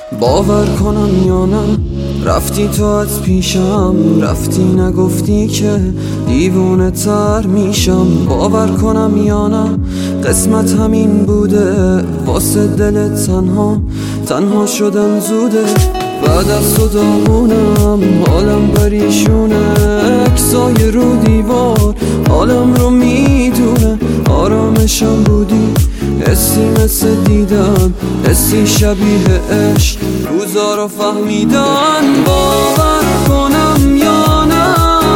باور کنم یا نه رفتی تو از پیشم، رفتی نگفتی که دیوونه تر میشم. باور کنم یا نه قسمت همین بوده، واسه دل تنها شدن زوده. بعد از تو دامونم حالم پریشونه، اکسای رو دیوار حالم رو میدونه. آرامشم بودی حسی مثل دیدن، حسی شبیه عشق، روزا رو فهمیدن. باور کنم یا نه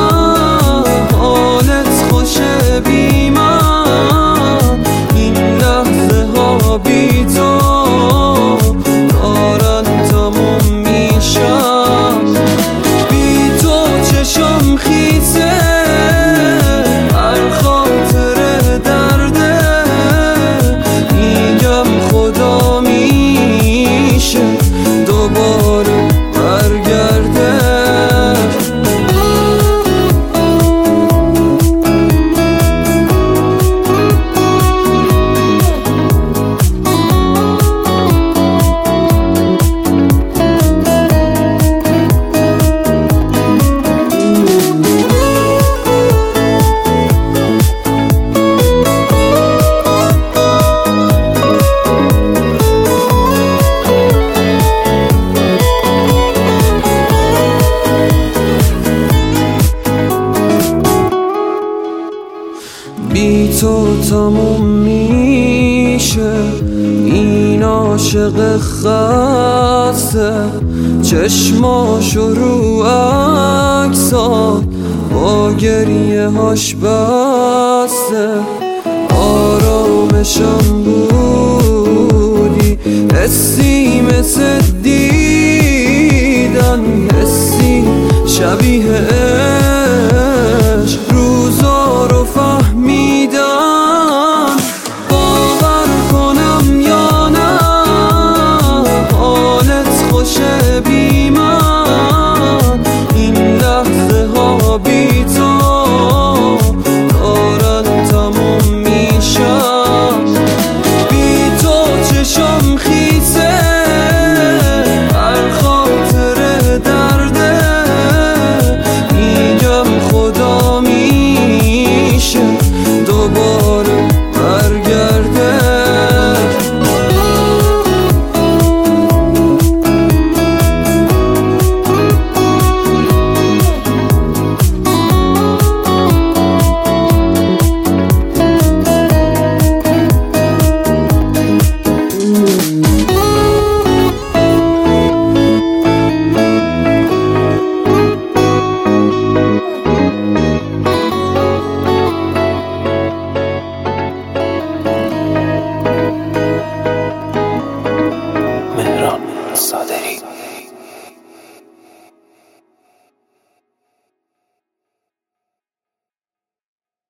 حالت خوشه بی من، این لحظه ها بی تو دارن تموم میشن. بی تو چشم خیزه، هر خاطر درده، میگم خدا میشه دوباره برگرده. بی تو تموم میشه این عاشق خسته، چشماشو رو عکسات با گریه هاش بسته. آرامشم بودی حسی مثل